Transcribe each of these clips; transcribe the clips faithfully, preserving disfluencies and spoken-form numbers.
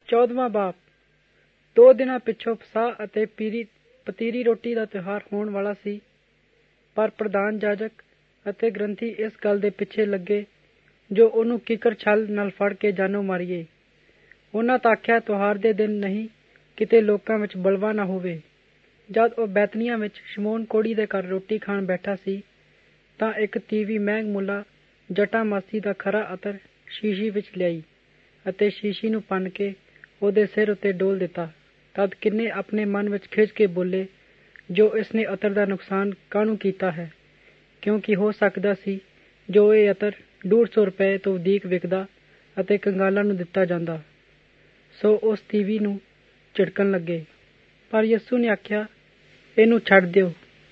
ਚੌਦਵਾਂ ਬਾਪ। ਦੋ ਦਿਨਾਂ ਪਿੱਛੋਂ ਫਸਹ ਅਤੇ ਪੀਰੀ ਪਤੀਰੀ ਰੋਟੀ ਦਾ ਤਿਉਹਾਰ ਹੋਣ ਵਾਲਾ ਸੀ, ਪਰ ਪ੍ਰਧਾਨ ਜਾਜਕ ਅਤੇ ਗ੍ਰੰਥੀ ਇਸ ਗੱਲ ਦੇ ਪਿੱਛੇ ਲੱਗੇ ਜੋ ਉਹਨੂੰ ਕਿੱਕਰ ਛਲ ਨਾਲ ਫੜ ਕੇ ਜਾਨੋਂ ਮਾਰੀਏ। ਉਹਨਾਂ ਤਾਂ ਆਖਿਆ, ਤਿਉਹਾਰ ਦੇ ਦਿਨ ਨਹੀਂ, ਕਿਤੇ ਲੋਕਾਂ ਵਿੱਚ ਬਲਵਾ ਨਾ ਹੋਵੇ। ਜਦ ਉਹ ਬੈਤਨੀਆਂ ਵਿੱਚ ਸ਼ਮੌਨ ਕੋੜੀ ਦੇ ਘਰ ਰੋਟੀ ਖਾਣ ਬੈਠਾ ਸੀ, ਤਾਂ ਇੱਕ ਤੀਵੀਂ ਮਹਿੰਗ ਮੁੱਲਾ ਜਟਾ ਮਾਸੀ ਦਾ ਖਰਾ ਅਤਰ ਸ਼ੀਸ਼ੀ ਵਿੱਚ ਲਿਆਈ ਅਤੇ ਸ਼ੀਸ਼ੀ ਨੂੰ ਭੰਨ ਕੇ ਉਹਦੇ ਸਿਰ ਉੱਤੇ ਡੋਲ ਦਿੱਤਾ। ਤਦ ਕਿੰਨੇ ਆਪਣੇ ਮਨ ਵਿੱਚ ਖਿਝ ਕੇ ਬੋਲੇ, ਜੋ ਇਸਨੇ ਅਤਰ ਦਾ ਨੁਕਸਾਨ ਕਾਹਨੂੰ ਕੀਤਾ ਹੈ, ਕਿਉਂਕਿ ਹੋ ਸਕਦਾ ਸੀ ਜੋ ਇਹ ਅਤਰ ਡੂਢ ਸੌ ਰੁਪਏ ਤੋਂ ਵਧੀਕ ਵਿਕਦਾ ਅਤੇ ਕੰਗਾਲਾਂ ਨੂੰ ਦਿੱਤਾ ਜਾਂਦਾ। ਸੋ ਉਸ ਤੀਵੀਂ ਨੂੰ ਝਿੜਕਣ ਲੱਗੇ, ਪਰ ਯਿਸੂ ਨੇ ਆਖਿਆ, ਇਹਨੂੰ ਛੱਡ ਦਿਓ,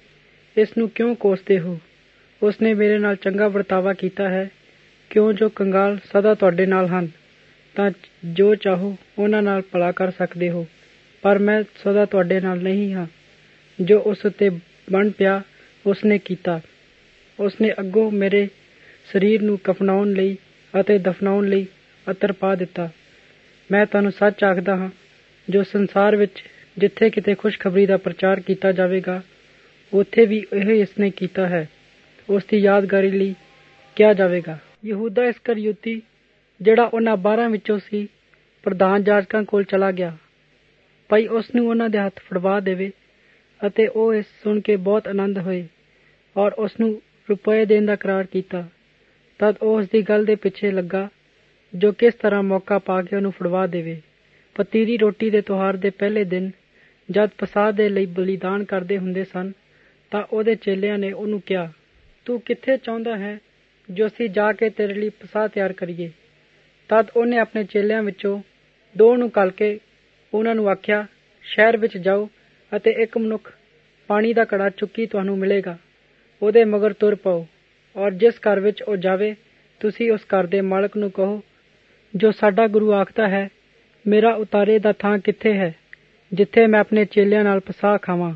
ਇਸ ਨੂੰ ਕਿਉਂ ਕੋਸਦੇ ਹੋ? ਉਸਨੇ ਮੇਰੇ ਨਾਲ ਚੰਗਾ ਵਰਤਾਵਾ ਕੀਤਾ ਹੈ। ਕਿਉਂ ਜੋ ਕੰਗਾਲ ਸਦਾ ਤੁਹਾਡੇ ਨਾਲ ਹਨ, ਤਾਂ ਜੋ ਚਾਹੋ ਉਹਨਾਂ ਨਾਲ ਭਲਾ ਕਰ ਸਕਦੇ ਹੋ, ਪਰ ਮੈਂ ਸਦਾ ਤੁਹਾਡੇ ਨਾਲ ਨਹੀਂ ਹਾਂ। ਜੋ ਉਸ ਉੱਤੇ ਬਣ ਪਿਆ ਉਸਨੇ ਕੀਤਾ। ਉਸਨੇ ਅੱਗੋਂ ਮੇਰੇ ਸਰੀਰ ਨੂੰ ਕਫਨਾਉਣ ਲਈ ਅਤੇ ਦਫਨਾਉਣ ਲਈ ਅਤਰ ਪਾ ਦਿੱਤਾ। ਮੈਂ ਤੁਹਾਨੂੰ ਸੱਚ ਆਖਦਾ ਹਾਂ, ਜੋ ਸੰਸਾਰ ਵਿੱਚ ਜਿੱਥੇ ਕਿਤੇ ਖੁਸ਼ਖਬਰੀ ਦਾ ਪ੍ਰਚਾਰ ਕੀਤਾ ਜਾਵੇਗਾ, ਉੱਥੇ ਵੀ ਇਹ ਇਸਨੇ ਕੀਤਾ ਹੈ। ਉਸ ਦੀ ਯਾਦਗਾਰੀ ਲਈ ਕਿਹਾ ਜਾਵੇਗਾ। ਯਹੂਦਾ ਇਸਕਰਿਓਤੀ, ਜਿਹੜਾ ਉਹਨਾਂ ਬਾਰਾਂ ਵਿੱਚੋਂ ਸੀ, ਪ੍ਰਧਾਨ ਜਾਜਕਾਂ ਕੋਲ ਚਲਾ ਗਿਆ, ਭਾਈ ਉਸ ਨੂੰ ਉਹਨਾਂ ਦੇ ਹੱਥ ਫੜਵਾ ਦੇਵੇ। ਅਤੇ ਉਹ ਇਸ ਸੁਣ ਕੇ ਬਹੁਤ ਆਨੰਦ ਹੋਏ ਔਰ ਉਸ ਨੂੰ ਰੁਪਏ ਦੇਣ ਦਾ ਕਰਾਰ ਕੀਤਾ। ਤਦ ਉਹ ਉਸ ਦੀ ਗੱਲ ਦੇ ਪਿੱਛੇ ਲੱਗਾ, ਜੋ ਕਿਸ ਤਰ੍ਹਾਂ ਮੌਕਾ ਪਾ ਕੇ ਉਹਨੂੰ ਫੜਵਾ ਦੇਵੇ। ਪਤੀਰੀ ਰੋਟੀ ਦੇ ਤਿਉਹਾਰ ਦੇ ਪਹਿਲੇ ਦਿਨ, ਜਦ ਫਸਹ ਦੇ ਲਈ ਬਲੀਦਾਨ ਕਰਦੇ ਹੁੰਦੇ ਸਨ, ਤਾਂ ਉਹਦੇ ਚੇਲਿਆਂ ਨੇ ਉਹਨੂੰ ਕਿਹਾ, ਤੂੰ ਕਿੱਥੇ ਚਾਹੁੰਦਾ ਹੈ ਜੋ ਅਸੀਂ ਜਾ ਕੇ ਤੇਰੇ ਲਈ ਫਸਹ ਤਿਆਰ ਕਰੀਏ? ਤਦ ਉਹਨੇ ਆਪਣੇ ਚੇਲਿਆਂ ਵਿੱਚੋਂ ਦੋ ਨੂੰ ਘੱਲ ਕੇ ਉਹਨਾਂ ਨੂੰ ਆਖਿਆ, ਸ਼ਹਿਰ ਵਿੱਚ ਜਾਓ ਅਤੇ ਇੱਕ ਮਨੁੱਖ ਪਾਣੀ ਦਾ ਘੜਾ ਚੁੱਕੀ ਤੁਹਾਨੂੰ ਮਿਲੇਗਾ, ਉਹਦੇ ਮਗਰ ਤੁਰ ਪਾਓ, ਔਰ ਜਿਸ ਘਰ ਵਿੱਚ ਉਹ ਜਾਵੇ, ਤੁਸੀਂ ਉਸ ਘਰ ਦੇ ਮਾਲਕ ਨੂੰ ਕਹੋ, ਜੋ ਸਾਡਾ ਗੁਰੂ ਆਖਦਾ ਹੈ, ਮੇਰਾ ਉਤਾਰੇ ਦਾ ਥਾਂ ਕਿੱਥੇ ਹੈ, ਜਿੱਥੇ ਮੈਂ ਆਪਣੇ ਚੇਲਿਆਂ ਨਾਲ ਫਸਹ ਖਾਵਾਂ?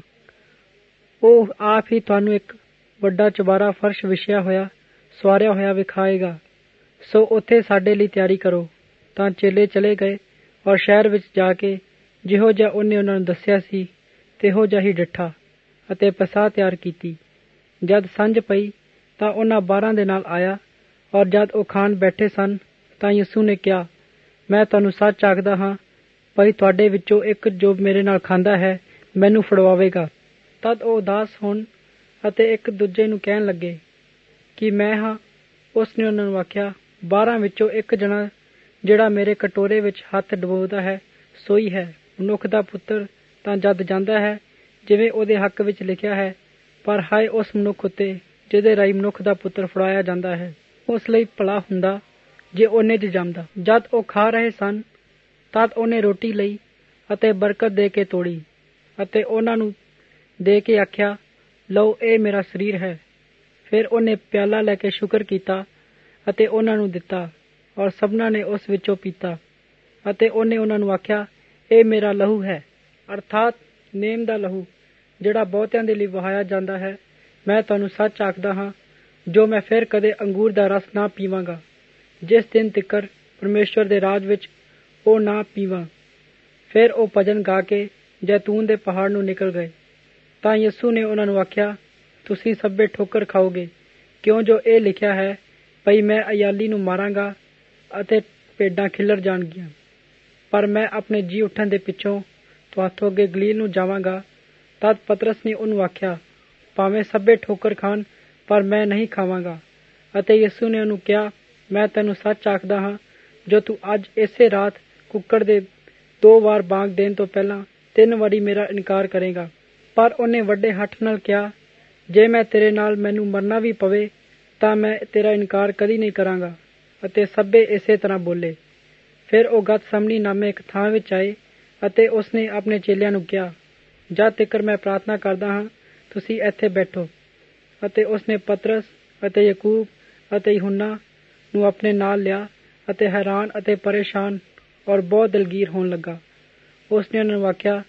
ਉਹ ਆਪ ਹੀ ਤੁਹਾਨੂੰ ਇੱਕ ਵੱਡਾ ਚੁਬਾਰਾ ਫਰਸ਼ ਵਿਛਿਆ ਹੋਇਆ ਸਵਾਰਿਆ ਹੋਇਆ ਵਿਖਾਏਗਾ। ਸੋ ਉੱਥੇ ਸਾਡੇ ਲਈ ਤਿਆਰੀ ਕਰੋ। ਤਾਂ ਚੇਲੇ ਚਲੇ ਗਏ ਔਰ ਸ਼ਹਿਰ ਵਿੱਚ ਜਾ ਕੇ ਜਿਹੋ ਜਿਹਾ ਉਹਨੇ ਉਹਨਾਂ ਨੂੰ ਦੱਸਿਆ ਸੀ, ਤਿਹੋ ਜਿਹਾ ਹੀ ਡਿੱਠਾ ਅਤੇ ਫਸਹ ਤਿਆਰ ਕੀਤੀ। ਜਦ ਸੰਝ ਪਈ ਤਾਂ ਉਹਨਾਂ ਬਾਰਾਂ ਦੇ ਨਾਲ ਆਇਆ, ਔਰ ਜਦ ਉਹ ਖਾਣ ਬੈਠੇ ਸਨ, ਤਾਂ ਯਿਸੂ ਨੇ ਕਿਹਾ, ਮੈਂ ਤੁਹਾਨੂੰ ਸੱਚ ਆਖਦਾ ਹਾਂ, ਭਾਈ ਤੁਹਾਡੇ ਵਿੱਚੋਂ ਇੱਕ ਜੋ ਮੇਰੇ ਨਾਲ ਖਾਂਦਾ ਹੈ, ਮੈਨੂੰ ਫੜਵਾਵੇਗਾ। ਤਦ ਉਹ ਉਦਾਸ ਹੋਣ ਅਤੇ ਇੱਕ ਦੂਜੇ ਨੂੰ ਕਹਿਣ ਲੱਗੇ ਕਿ ਮੈਂ ਹਾਂ। ਉਸ ਨੇ ਉਹਨਾਂ ਨੂੰ ਆਖਿਆ, ਬਾਰਾਂ ਵਿੱਚੋਂ ਇੱਕ ਜਣਾ ਜਿਹੜਾ ਮੇਰੇ ਕਟੋਰੇ ਵਿੱਚ ਹੱਥ ਡੁਬੋਦਾ ਹੈ, ਸੋਈ ਹੈ। ਮਨੁੱਖ ਦਾ ਪੁੱਤਰ ਤਾਂ ਜਦ ਜਾਂਦਾ ਹੈ, ਜਿਵੇਂ ਉਹਦੇ ਹੱਕ ਵਿੱਚ ਲਿਖਿਆ ਹੈ, ਪਰ ਹਾਏ ਉਸ ਮਨੁੱਖ ਉੱਤੇ ਜਿਹਦੇ ਰਾਹੀਂ ਮਨੁੱਖ ਦਾ ਪੁੱਤਰ ਫੜਾਇਆ ਜਾਂਦਾ ਹੈ। ਉਸ ਲਈ ਭਲਾ ਹੁੰਦਾ ਜੇ ਉਹਨੇ ਚ ਜੰਮਦਾ। ਜਦ ਉਹ ਖਾ ਰਹੇ ਸਨ, ਤਦ ਉਹਨੇ ਰੋਟੀ ਲਈ ਅਤੇ ਬਰਕਤ ਦੇ ਕੇ ਤੋੜੀ ਅਤੇ ਉਹਨਾਂ ਨੂੰ ਦੇ ਕੇ ਆਖਿਆ, ਲਓ, ਇਹ ਮੇਰਾ ਸਰੀਰ ਹੈ। ਫਿਰ ਉਹਨੇ ਪਿਆਲਾ ਲੈ ਕੇ ਸ਼ੁਕਰ ਕੀਤਾ ਅਤੇ ਉਹਨਾਂ ਨੂੰ ਦਿੱਤਾ, ਔਰ ਸਭਨਾਂ ਨੇ ਉਸ ਵਿੱਚੋਂ ਪੀਤਾ। ਅਤੇ ਉਹਨੇ ਉਹਨਾਂ ਨੂੰ ਆਖਿਆ, ਇਹ ਮੇਰਾ ਲਹੂ ਹੈ, ਅਰਥਾਤ ਨੇਮ ਦਾ ਲਹੂ, ਜਿਹੜਾ ਬਹੁਤਿਆਂ ਦੇ ਲਈ ਵਹਾਇਆ ਜਾਂਦਾ ਹੈ। ਮੈਂ ਤੁਹਾਨੂੰ ਸੱਚ ਆਖਦਾ ਹਾਂ, ਜੋ ਮੈਂ ਫਿਰ ਕਦੇ ਅੰਗੂਰ ਦਾ ਰਸ ਨਾ ਪੀਵਾਂਗਾ, ਜਿਸ ਦਿਨ ਤਿੱਕਰ ਪਰਮੇਸ਼ਵਰ ਦੇ ਰਾਜ ਵਿੱਚ ਉਹ ਨਾ ਪੀਵਾਂ। ਫਿਰ ਉਹ ਭਜਨ ਗਾ ਕੇ ਜੈਤੂਨ ਦੇ ਪਹਾੜ ਨੂੰ ਨਿਕਲ ਗਏ। ਤਾਂ ਯਿਸੂ ਨੇ ਉਹਨਾਂ ਨੂੰ ਆਖਿਆ, ਤੁਸੀਂ ਸਭੇ ਠੋਕਰ ਖਾਓਗੇ, ਕਿਉਂ ਜੋ ਇਹ ਲਿਖਿਆ ਹੈ, ਭਈ ਮੈਂ ਅਯਾਲੀ ਨੂੰ ਮਾਰਾਂਗਾ ਅਤੇ ਭੇਡਾਂ ਖਿੱਲਰ ਜਾਣਗੀਆਂ। ਪਰ ਮੈਂ ਆਪਣੇ ਜੀ ਉੱਠਣ ਦੇ ਪਿੱਛੋਂ ਤੁਹਾਥੋਂ ਅੱਗੇ ਗਲੀਲ ਨੂੰ ਜਾਵਾਂਗਾ। ਤਦ ਪਤਰਸ ਨੇ ਉਹਨੂੰ ਆਖਿਆ, ਭਾਵੇਂ ਸਭੇ ਠੋਕਰ ਖਾਣ, ਪਰ ਮੈਂ ਨਹੀਂ ਖਾਵਾਂਗਾ। ਅਤੇ ਯਿਸੂ ਨੇ ਉਹਨੂੰ ਕਿਹਾ, ਮੈਂ ਤੈਨੂੰ ਸੱਚ ਆਖਦਾ ਹਾਂ, ਜੋ ਤੂੰ ਅੱਜ ਇਸੇ ਰਾਤ ਕੁੱਕੜ ਦੇ ਦੋ ਵਾਰ ਬਾਂਗ ਦੇਣ ਤੋਂ ਪਹਿਲਾਂ ਤਿੰਨ ਵਾਰੀ ਮੇਰਾ ਇਨਕਾਰ ਕਰੇਗਾ। ਪਰ ਉਹਨੇ ਵੱਡੇ ਹੱਠ ਨਾਲ ਕਿਹਾ, ਜੇ ਮੈਂ ਤੇਰੇ ਨਾਲ ਮੈਨੂੰ ਮਰਨਾ ਵੀ ਪਵੇ, ਤਾਂ ਮੈਂ ਤੇਰਾ ਇਨਕਾਰ ਕਦੀ ਨਹੀਂ ਕਰਾਂਗਾ। ਅਤੇ ਸਭੇ ਇਸੇ ਤਰ੍ਹਾਂ ਬੋਲੇ। ਫਿਰ ਉਹ ਗਤਸਮਨੀ ਨਾਮੇ ਇੱਕ ਥਾਂ ਵਿੱਚ ਆਏ ਅਤੇ ਉਸਨੇ ਆਪਣੇ ਚੇਲਿਆਂ ਨੂੰ ਕਿਹਾ, ਜਦ ਤੀਕਰ ਮੈਂ ਪ੍ਰਾਰਥਨਾ ਕਰਦਾ ਹਾਂ, ਤੁਸੀਂ ਇੱਥੇ ਬੈਠੋ। ਅਤੇ ਉਸਨੇ ਪਤਰਸ ਅਤੇ ਯਕੂਬ ਅਤੇ ਯਹੂਨਾ ਨੂੰ ਆਪਣੇ ਨਾਲ ਲਿਆ ਅਤੇ ਹੈਰਾਨ ਅਤੇ ਪਰੇਸ਼ਾਨ ਔਰ ਬਹੁਤ ਦਿਲਗੀਰ ਹੋਣ ਲੱਗਾ। ਉਸਨੇ ਉਹਨਾਂ ਨੂੰ ਆਖਿਆ,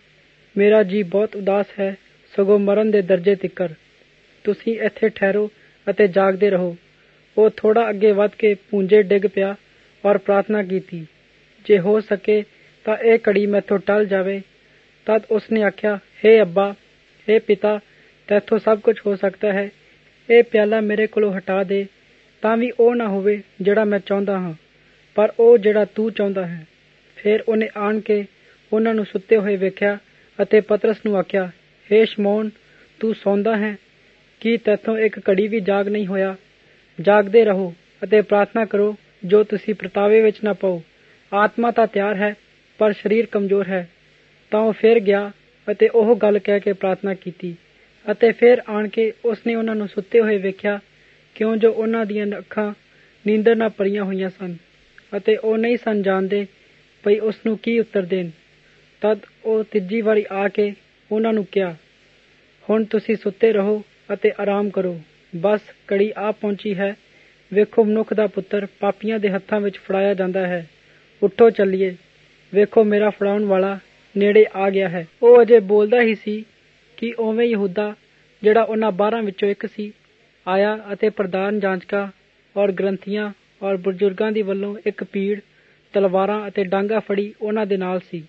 ਮੇਰਾ ਜੀ ਬਹੁਤ ਉਦਾਸ ਹੈ, ਸਗੋਂ ਮਰਨ ਦੇ ਦਰਜੇ ਤਿੱਕਰ। ਤੁਸੀਂ ਇੱਥੇ ਠਹਿਰੋ ਅਤੇ ਜਾਗਦੇ ਰਹੋ। ਉਹ ਥੋੜ੍ਹਾ ਅੱਗੇ ਵੱਧ ਕੇ ਪੂੰਝੇ ਡਿੱਗ ਪਿਆ ਔਰ ਪ੍ਰਾਰਥਨਾ ਕੀਤੀ, ਜੇ ਹੋ ਸਕੇ ਤਾਂ ਇਹ ਘੜੀ ਮੈਥੋਂ ਟਲ ਜਾਵੇ। ਤਦ ਉਸਨੇ ਆਖਿਆ, ਹੇ ਅੱਬਾ, ਹੇ ਪਿਤਾ, ਤੈਥੋਂ ਸਭ ਕੁਝ ਹੋ ਸਕਦਾ ਹੈ। ਇਹ ਪਿਆਲਾ ਮੇਰੇ ਕੋਲੋਂ ਹਟਾ ਦੇ, ਤਾਂ ਵੀ ਉਹ ਨਾ ਹੋਵੇ ਜਿਹੜਾ ਮੈਂ ਚਾਹੁੰਦਾ ਹਾਂ, ਪਰ ਉਹ ਜਿਹੜਾ ਤੂੰ ਚਾਹੁੰਦਾ ਹੈ। ਫਿਰ ਉਹਨੇ ਆਣ ਕੇ ਉਹਨਾਂ ਨੂੰ ਸੁੱਤੇ ਹੋਏ ਵੇਖਿਆ ਅਤੇ ਪਤਰਸ ਨੂੰ ਆਖਿਆ, ਹੇ ਸ਼ਮੌਨ, ਤੂੰ ਸੌਂਦਾ ਹੈ? ਕੀ ਤੈਥੋਂ ਇੱਕ ਘੜੀ ਵੀ ਜਾਗ ਨਹੀਂ ਹੋਇਆ? ਜਾਗਦੇ ਰਹੋ ਅਤੇ ਪ੍ਰਾਰਥਨਾ ਕਰੋ ਜੋ ਤੁਸੀਂ ਪ੍ਰਤਾਵੇ ਵਿੱਚ ਨਾ ਪਾਓ। ਆਤਮਾ ਤਾਂ ਤਿਆਰ ਹੈ, ਪਰ ਸਰੀਰ ਕਮਜ਼ੋਰ ਹੈ। ਤਾਂ ਉਹ ਫਿਰ ਗਿਆ ਅਤੇ ਉਹ ਗੱਲ ਕਹਿ ਕੇ ਪ੍ਰਾਰਥਨਾ ਕੀਤੀ ਅਤੇ ਫਿਰ ਆਣ ਕੇ ਉਸਨੇ ਉਹਨਾਂ ਨੂੰ ਸੁੱਤੇ ਹੋਏ ਵੇਖਿਆ, ਕਿਉਂ ਜੋ ਉਹਨਾਂ ਦੀਆਂ ਅੱਖਾਂ ਨੀਂਦਰ ਨਾਲ ਭਰੀਆਂ ਹੋਈਆਂ ਸਨ ਅਤੇ ਉਹ ਨਹੀਂ ਸਨ ਜਾਣਦੇ ਭਈ ਉਸਨੂੰ ਕੀ ਉੱਤਰ ਦੇਣ। ਤਦ ਉਹ ਤੀਜੀ ਵਾਰੀ ਆ ਕੇ ਉਹਨਾਂ ਨੂੰ ਕਿਹਾ, ਹੁਣ ਤੁਸੀਂ ਸੁੱਤੇ ਰਹੋ ਅਤੇ ਆਰਾਮ ਕਰੋ। ਬਸ ਘੜੀ ਆ ਪਹੁੰਚੀ ਹੈ। ਵੇਖੋ, ਮਨੁੱਖ ਦਾ ਪੁੱਤਰ ਪਾਪੀਆਂ ਦੇ ਹੱਥਾਂ ਵਿੱਚ ਫੜਾਇਆ ਜਾਂਦਾ ਹੈ। ਉੱਠੋ ਚੱਲੀਏ। ਵੇਖੋ, ਮੇਰਾ ਫੜਾਉਣ ਵਾਲਾ ਨੇੜੇ ਆ ਗਿਆ ਹੈ। ਉਹ ਅਜੇ ਬੋਲਦਾ ਹੀ ਸੀ ਕਿ ਉਵੇਂ ਯਹੂਦਾ, ਜਿਹੜਾ ਉਹਨਾਂ ਬਾਰਾਂ ਵਿੱਚੋਂ ਇੱਕ ਸੀ, ਆਇਆ ਅਤੇ ਪ੍ਰਧਾਨ ਜਾਂਚਕਾਂ ਔਰ ਗ੍ਰੰਥੀਆਂ ਔਰ ਬਜ਼ੁਰਗਾਂ ਦੀ ਵੱਲੋਂ ਇੱਕ ਭੀੜ ਤਲਵਾਰਾਂ ਅਤੇ ਡਾਂਗਾ ਫੜੀ ਉਹਨਾਂ ਦੇ ਨਾਲ ਸੀ।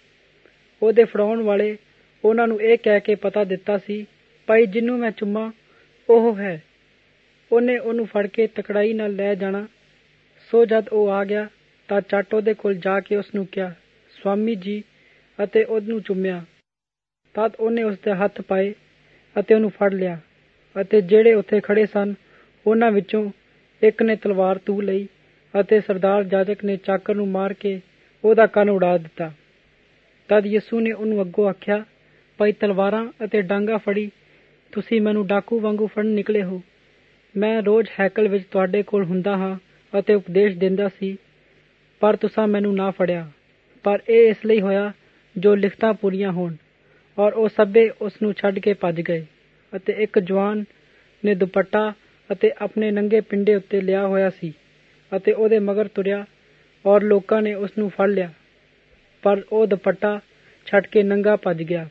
ਉਹਦੇ ਫੜਾਉਣ ਵਾਲੇ ਉਹਨਾਂ ਨੂੰ ਇਹ ਕਹਿ ਕੇ ਪਤਾ ਦਿੱਤਾ ਸੀ, ਭਾਈ ਜਿਹਨੂੰ ਮੈਂ ਚੁੰਮਾਂ ਉਹ ਹੈ। ਉਹਨੇ ਉਹਨੂੰ ਫੜ ਕੇ ਤਕੜਾਈ ਨਾਲ ਲੈ ਜਾਣਾ। ਸੋ ਜਦ ਉਹ ਆ ਗਿਆ ਤਾਂ ਚੱਟ ਉਹਦੇ ਕੋਲ ਜਾ ਕੇ ਉਸਨੂੰ ਕਿਹਾ, ਸਵਾਮੀ ਜੀ, ਅਤੇ ਉਹਨੂੰ ਚੁੰਮਿਆ। ਤਦ ਉਹਨੇ ਉਸਦੇ ਹੱਥ ਪਾਏ ਅਤੇ ਉਹਨੂੰ ਫੜ ਲਿਆ ਅਤੇ ਜਿਹੜੇ ਉੱਥੇ ਖੜੇ ਸਨ ਉਹਨਾਂ ਵਿੱਚੋਂ ਇੱਕ ਨੇ ਤਲਵਾਰ ਤੂਲ ਲਈ ਅਤੇ ਸਰਦਾਰ ਜਾਜਕ ਨੇ ਚਾਕਰ ਨੂੰ ਮਾਰ ਕੇ ਉਹਦਾ ਕੰਨ ਉਡਾ ਦਿੱਤਾ। ਤਦ ਯਿਸੂ ਨੇ ਉਹਨੂੰ ਅੱਗੋਂ ਆਖਿਆ, ਭਾਈ ਤਲਵਾਰਾਂ ਅਤੇ ਡਾਂਗਾ ਫੜੀ ਤੁਸੀਂ ਮੈਨੂੰ ਡਾਕੂ ਵਾਂਗੂ ਫੜਨ ਨਿਕਲੇ ਹੋ। ਮੈਂ ਰੋਜ਼ ਹੈਕਲ ਵਿੱਚ ਤੁਹਾਡੇ ਕੋਲ ਹੁੰਦਾ ਹਾਂ ਅਤੇ ਉਪਦੇਸ਼ ਦਿੰਦਾ ਸੀ, ਪਰ ਤੁਸਾਂ ਮੈਨੂੰ ਨਾ ਫੜਿਆ। ਪਰ ਇਹ ਇਸ ਲਈ ਹੋਇਆ ਜੋ ਲਿਖਤਾਂ ਪੂਰੀਆਂ ਹੋਣ। ਔਰ ਉਹ ਸਭੇ ਉਸ ਨੂੰ ਛੱਡ ਕੇ ਭੱਜ ਗਏ ਅਤੇ ਇੱਕ ਜਵਾਨ ਨੇ ਦੁਪੱਟਾ ਅਤੇ ਆਪਣੇ ਨੰਗੇ ਪਿੰਡੇ ਉੱਤੇ ਲਿਆ ਹੋਇਆ ਸੀ ਅਤੇ ਉਹਦੇ ਮਗਰ ਤੁਰਿਆ, ਔਰ ਲੋਕਾਂ ਨੇ ਉਸ ਨੂੰ ਫੜ ਲਿਆ, ਪਰ ਉਹ ਦੁਪੱਟਾ ਛੱਡ ਕੇ ਨੰਗਾ ਭੱਜ ਗਿਆ।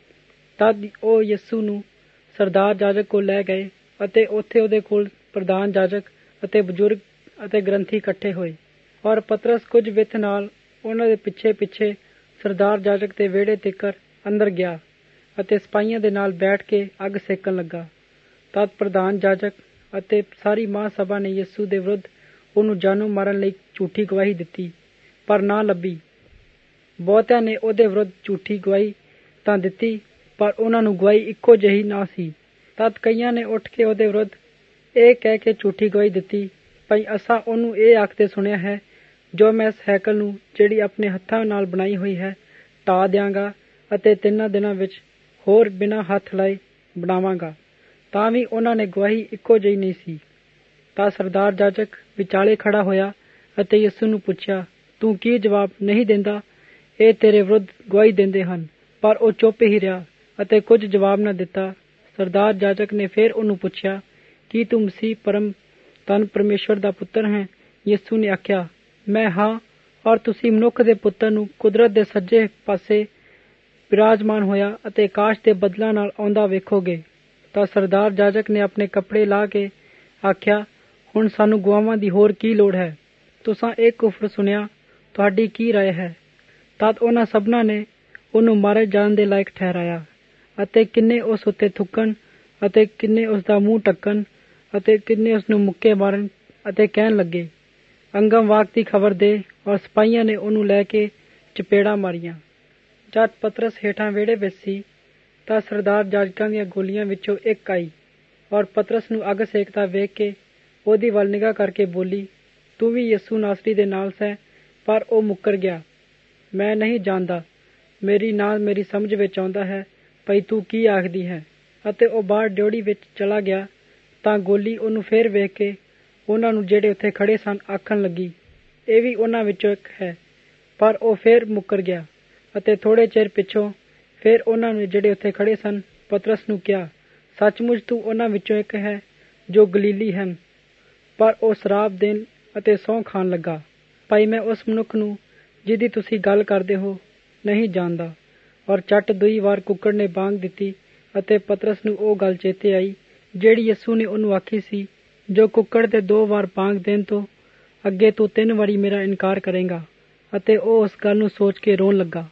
ਤਦ ਉਹ ਯਿਸੂ ਨੂੰ ਸਰਦਾਰ ਜਾਜਕ ਕੋਲ ਲੈ ਗਏ ਅਤੇ ਉੱਥੇ ਉਹਦੇ ਕੋਲ ਪ੍ਰਧਾਨ ਜਾਜਕ ਅਤੇ ਬਜ਼ੁਰਗ ਅਤੇ ਗ੍ਰੰਥੀ ਇਕੱਠੇ ਹੋਏ। ਔਰ ਪਤਰਸ ਕੁਝ ਵਿੱਥ ਨਾਲ ਉਹਨਾਂ ਦੇ ਪਿੱਛੇ ਪਿੱਛੇ ਸਰਦਾਰ ਜਾਜਕ ਦੇ ਵਿਹੜੇ ਤੀਕਰ ਅੰਦਰ ਗਿਆ ਅਤੇ ਸਿਪਾਹੀਆਂ ਦੇ ਨਾਲ ਬੈਠ ਕੇ ਅੱਗ ਸੇਕਣ ਲੱਗਾ। ਤਦ ਪ੍ਰਧਾਨ ਜਾਜਕ ਅਤੇ ਸਾਰੀ ਮਹਾਂਸਭਾ ਨੇ ਯਿਸੂ ਦੇ ਵਿਰੁੱਧ ਉਹਨੂੰ ਜਾਨੋਂ ਮਾਰਨ ਲਈ ਝੂਠੀ ਗਵਾਹੀ ਦਿੱਤੀ, ਪਰ ਨਾ ਲੱਭੀ। ਬਹੁਤਿਆਂ ਨੇ ਉਹਦੇ ਵਿਰੁੱਧ ਝੂਠੀ ਗਵਾਹੀ ਤਾਂ ਦਿੱਤੀ, ਪਰ ਉਹਨਾਂ ਨੂੰ ਗਵਾਹੀ ਇੱਕੋ ਜਿਹੀ ਨਾ ਸੀ। ਤਦ ਕਈਆਂ ਨੇ ਉੱਠ ਕੇ ਉਹਦੇ ਵਿਰੁੱਧ ਇਹ ਕਹਿ ਕੇ ਝੂਠੀ ਗਵਾਹੀ ਦਿੱਤੀ, ਭਾਈ ਅਸਾਂ ਉਹਨੂੰ ਇਹ ਆਖਦੇ ਸੁਣਿਆ ਹੈ, ਜੋ ਮੈਂ ਇਸ ਹੈਕਲ ਨੂੰ, ਜਿਹੜੀ ਆਪਣੇ ਹੱਥਾਂ ਨਾਲ ਬਣਾਈ ਹੋਈ ਹੈ, ਢਾਹ ਦਿਆਂਗਾ ਅਤੇ ਤਿੰਨਾਂ ਦਿਨਾਂ ਵਿੱਚ ਹੋਰ ਬਿਨਾਂ ਹੱਥ ਲਾਏ ਬਣਾਵਾਂਗਾ। ਤਾਂ ਵੀ ਉਹਨਾਂ ਨੇ ਗਵਾਹੀ ਇੱਕੋ ਜਿਹੀ ਨਹੀਂ ਸੀ। ਤਾਂ ਸਰਦਾਰ ਜਾਜਕ ਵਿਚਾਲੇ ਖੜਾ ਹੋਇਆ ਅਤੇ ਯਿਸੂ ਨੂੰ ਪੁੱਛਿਆ, ਤੂੰ ਕੀ ਜਵਾਬ ਨਹੀਂ ਦਿੰਦਾ? ਇਹ ਤੇਰੇ ਵਿਰੁੱਧ ਗਵਾਹੀ ਦਿੰਦੇ ਹਨ। ਪਰ ਉਹ ਚੁੱਪ ਹੀ ਰਿਹਾ ਅਤੇ ਕੁਝ ਜਵਾਬ ਨਾ ਦਿੱਤਾ। ਸਰਦਾਰ ਜਾਜਕ ਨੇ ਫਿਰ ਉਹਨੂੰ ਪੁੱਛਿਆ, ਕੀ ਤੂੰ ਮਸੀਹ ਪਰਮ ਧੰਨ ਪਰਮੇਸ਼ਵਰ ਦਾ ਪੁੱਤਰ ਹੈ? ਯਿਸੂ ਨੇ ਆਖਿਆ, ਮੈਂ ਹਾਂ, ਔਰ ਤੁਸੀਂ ਮਨੁੱਖ ਦੇ ਪੁੱਤਰ ਨੂੰ ਕੁਦਰਤ ਦੇ ਸੱਜੇ ਪਾਸੇ ਬਿਰਾਜਮਾਨ ਹੋਇਆ ਅਤੇ ਆਕਾਸ਼ ਦੇ ਬੱਦਲਾਂ ਨਾਲ ਆਉਂਦਾ ਵੇਖੋਗੇ। ਤਾਂ ਸਰਦਾਰ ਜਾਜਕ ਨੇ ਆਪਣੇ ਕੱਪੜੇ ਲਾ ਕੇ ਆਖਿਆ, ਹੁਣ ਸਾਨੂੰ ਗਵਾਹਾਂ ਦੀ ਹੋਰ ਕੀ ਲੋੜ ਹੈ? ਤੁਸਾਂ ਇਹ ਕੁਫਰ ਸੁਣਿਆ, ਤੁਹਾਡੀ ਕੀ ਰਾਏ ਹੈ? ਤਦ ਉਹਨਾਂ ਸਭਨਾਂ ਨੇ ਉਹਨੂੰ ਮਾਰੇ ਜਾਣ ਦੇ ਲਾਇਕ ਠਹਿਰਾਇਆ ਅਤੇ ਕਿੰਨੇ ਉਸ ਉੱਤੇ ਥੁੱਕਣ ਅਤੇ ਕਿੰਨੇ ਉਸ ਦਾ ਮੂੰਹ ਢੱਕਣ ਅਤੇ ਕਿੰਨੇ ਉਸ ਨੂੰ ਮੁੱਕੇ ਮਾਰਨ ਅਤੇ ਕਹਿਣ ਲੱਗੇ, ਅੰਗਮ ਵਾਕ ਦੀ ਖਬਰ ਦੇ। ਔਰ ਸਿਪਾਹੀਆਂ ਨੇ ਉਹਨੂੰ ਲੈ ਕੇ ਚਪੇੜਾਂ ਮਾਰੀਆਂ। ਜਦ ਪਤਰਸ ਹੇਠਾਂ ਵਿਹੜੇ ਵਿੱਚ ਸੀ ਤਾਂ ਸਰਦਾਰ ਜਾਜਕਾਂ ਦੀਆਂ ਗੋਲੀਆਂ ਵਿੱਚੋਂ ਇੱਕ ਆਈ ਔਰ ਪਤਰਸ ਨੂੰ ਅੱਗ ਸੇਕਦਾ ਵੇਖ ਕੇ ਉਹਦੀ ਵੱਲ ਨਿਗਾਹ ਕਰਕੇ ਬੋਲੀ, ਤੂੰ ਵੀ ਯਿਸੂ ਨਾਸਰੀ ਦੇ ਨਾਲ ਸੈਂ? ਪਰ ਉਹ ਮੁੱਕਰ ਗਿਆ, ਮੈਂ ਨਹੀਂ ਜਾਣਦਾ। ਮੇਰੀ ਨਾਂ ਮੇਰੀ ਸਮਝ ਵਿੱਚ ਆਉਂਦਾ ਹੈ, ਭਈ ਤੂੰ ਕੀ ਆਖਦੀ ਹੈ। ਅਤੇ ਉਹ ਬਾਹਰ ਡਿਓੜੀ ਵਿੱਚ ਚਲਾ ਗਿਆ। ਤਾਂ ਗੋਲੀ ਉਹਨੂੰ ਫਿਰ ਵੇਖ ਕੇ ਉਹਨਾਂ ਨੂੰ ਜਿਹੜੇ ਉੱਥੇ ਖੜੇ ਸਨ ਆਖਣ ਲੱਗੀ, ਇਹ ਵੀ ਉਹਨਾਂ ਵਿੱਚੋਂ ਇੱਕ ਹੈ। ਪਰ ਉਹ ਫਿਰ ਮੁੱਕਰ ਗਿਆ। ਅਤੇ ਥੋੜੇ ਚਿਰ ਪਿੱਛੋਂ ਫਿਰ ਉਹਨਾਂ ਨੇ ਜਿਹੜੇ ਉੱਥੇ ਖੜੇ ਸਨ ਪਤਰਸ ਨੂੰ ਕਿਹਾ, ਸੱਚਮੁੱਚ ਤੂੰ ਉਹਨਾਂ ਵਿੱਚੋਂ ਇੱਕ ਹੈ ਜੋ ਗਲੀਲੀ ਹਨ। ਪਰ ਉਹ ਸ਼ਰਾਬ ਦੇਣ ਅਤੇ ਸਹੁੰ ਖਾਣ ਲੱਗਾ, ਭਾਈ ਮੈਂ ਉਸ ਮਨੁੱਖ ਨੂੰ ਜਿਹਦੀ ਤੁਸੀਂ ਗੱਲ ਕਰਦੇ ਹੋ ਨਹੀਂ ਜਾਣਦਾ। ਔਰ ਝੱਟ ਦੂਈ ਵਾਰ ਕੁੱਕੜ ਨੇ ਬਾਂਗ ਦਿੱਤੀ ਅਤੇ ਪਤਰਸ ਨੂੰ ਉਹ ਗੱਲ ਚੇਤੇ ਆਈ ਜਿਹੜੀ ਯਿਸੂ ਨੇ ਉਹਨੂੰ ਆਖੀ ਸੀ, ਜੋ ਕੁੱਕੜ ਦੇ ਦੋ ਵਾਰ ਬਾਂਗ ਦੇਣ ਤੋਂ ਅੱਗੇ ਤੂੰ ਤਿੰਨ ਵਾਰੀ ਮੇਰਾ ਇਨਕਾਰ ਕਰੇਂਗਾ। ਅਤੇ ਉਹ ਉਸ ਗੱਲ ਨੂੰ ਸੋਚ ਕੇ ਰੋਣ ਲੱਗਾ।